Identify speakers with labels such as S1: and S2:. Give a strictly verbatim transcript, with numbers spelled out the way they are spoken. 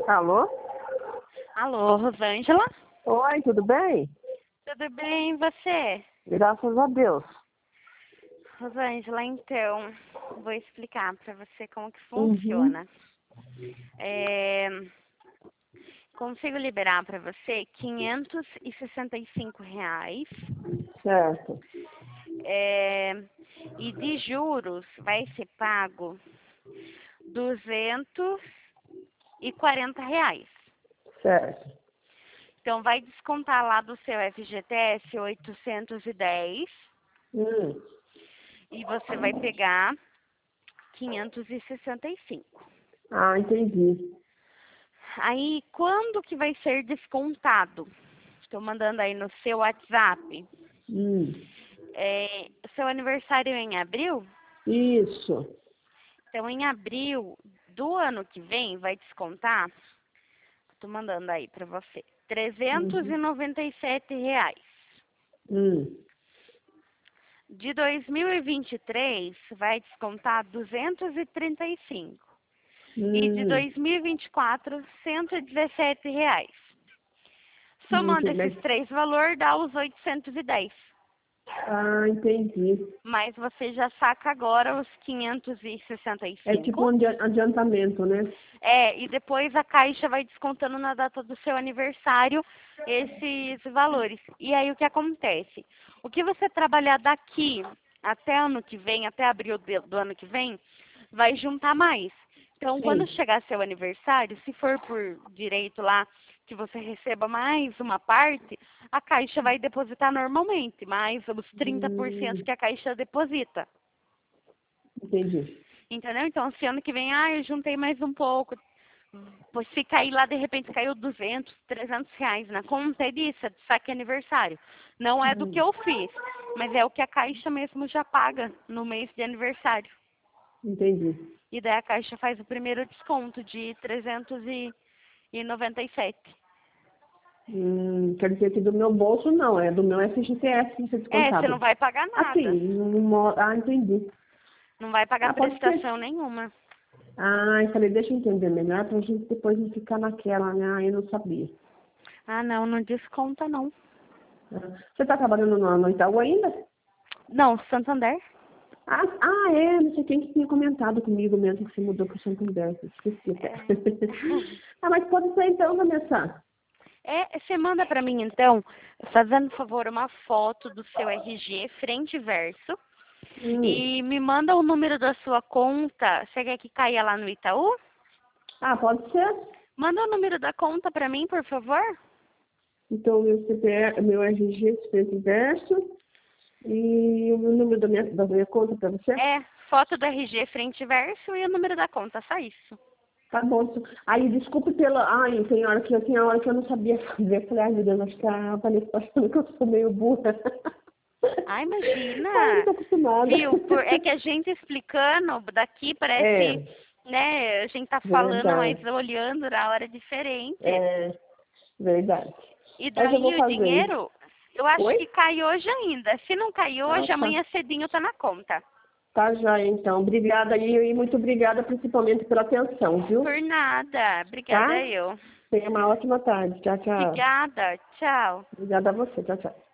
S1: Alô?
S2: Alô, Rosângela?
S1: Oi, tudo bem?
S2: Tudo bem, e você?
S1: Graças a Deus.
S2: Rosângela, então, vou explicar para você como que
S1: Uhum.
S2: funciona. É, consigo liberar para você quinhentos e sessenta e cinco reais.
S1: Certo.
S2: É, e de juros vai ser pago duzentos e quarenta reais.
S1: Certo.
S2: Então, vai descontar lá do seu F G T S oitocentos e dez
S1: Hum.
S2: e você vai pegar quinhentos e sessenta e cinco.
S1: Ah, entendi.
S2: Aí, quando que vai ser descontado? Estou mandando aí no seu WhatsApp.
S1: Hum.
S2: É, seu aniversário é em abril?
S1: Isso.
S2: Então, em abril do ano que vem, vai descontar, estou mandando aí para você, trezentos e
S1: Uhum.
S2: noventa e sete reais.
S1: Hum.
S2: De dois mil e vinte e três, vai descontar duzentos e trinta e cinco. E de
S1: Hum.
S2: dois mil e vinte e quatro, cento e dezessete reais. Somando
S1: Muito
S2: esses
S1: bem.
S2: três valores, dá os oitocentos e dez.
S1: Ah, entendi.
S2: Mas você já saca agora os quinhentos e sessenta e
S1: É tipo
S2: cinco.
S1: um adi- adiantamento, né?
S2: É, e depois a Caixa vai descontando na data do seu aniversário esses valores. E aí o que acontece? O que você trabalhar daqui até ano que vem, até abril de- do ano que vem, vai juntar mais. Então, quando
S1: Sim.
S2: chegar seu aniversário, se for por direito lá que você receba mais uma parte, a Caixa vai depositar normalmente, mais os trinta por cento
S1: Hum.
S2: que a Caixa deposita.
S1: Entendi.
S2: Entendeu? Então, se ano que vem, ah, eu juntei mais um pouco. Pois se cair lá, de repente caiu duzentos, trezentos reais na conta, é disso, é do saque aniversário. Não é do que
S1: Hum.
S2: eu fiz, mas é o que a Caixa mesmo já paga no mês de aniversário.
S1: Entendi.
S2: E daí a Caixa faz o primeiro desconto de trezentos e noventa e sete.
S1: Hum, quer dizer que do meu bolso não, é do meu F G T S que ser
S2: É, você não
S1: descontado.
S2: vai pagar
S1: Assim,
S2: nada.
S1: no mo- ah, entendi.
S2: Não vai pagar
S1: Ah, pode ser.
S2: prestação nenhuma.
S1: Ah, eu falei, deixa eu entender melhor pra gente depois não ficar naquela, né? Ah, eu não sabia.
S2: Ah, não, não desconta não.
S1: Ah, você tá trabalhando no, no Itaú ainda?
S2: Não, Santander?
S1: Ah, ah, é, não sei quem que tinha comentado comigo mesmo que você mudou pro Santander, esqueci até.
S2: É.
S1: Ah, mas pode ser então, Vanessa.
S2: É, você manda para mim então, fazendo favor, uma foto do seu R G, frente e verso,
S1: Hum.
S2: e me manda o número da sua conta. Você quer que caia lá no Itaú?
S1: Ah, pode ser.
S2: Manda o número da conta para mim, por favor.
S1: Então, meu C P F, meu R G, frente e verso, e o número da minha, da minha conta pra você?
S2: É, foto do R G, frente e verso, e o número da conta, só isso.
S1: Tá bom. Então. Aí, desculpe pela. Ai, tem hora que, tem hora que eu não sabia fazer. Eu falei, ai, meu Deus, acho que a Vanessa tá achando que eu sou meio burra.
S2: Ah,
S1: Ai, não
S2: imagina.
S1: tô acostumada.
S2: Viu? Por, é que a gente explicando daqui parece,
S1: É,
S2: né, a gente tá falando, mas
S1: verdade.
S2: olhando na hora diferente.
S1: É, verdade.
S2: E
S1: Mas eu vou
S2: daí o
S1: fazer isso.
S2: dinheiro, eu acho que
S1: Oi?
S2: cai hoje ainda. Se não cair
S1: Ah,
S2: hoje,
S1: tá.
S2: amanhã cedinho tá na conta.
S1: Tá já, então. Obrigada aí e muito obrigada principalmente pela atenção, viu?
S2: Por nada. Obrigada
S1: Tá?
S2: eu.
S1: Tenha uma ótima tarde. Tchau, tchau.
S2: Obrigada. Tchau.
S1: Obrigada a você. Tchau, tchau.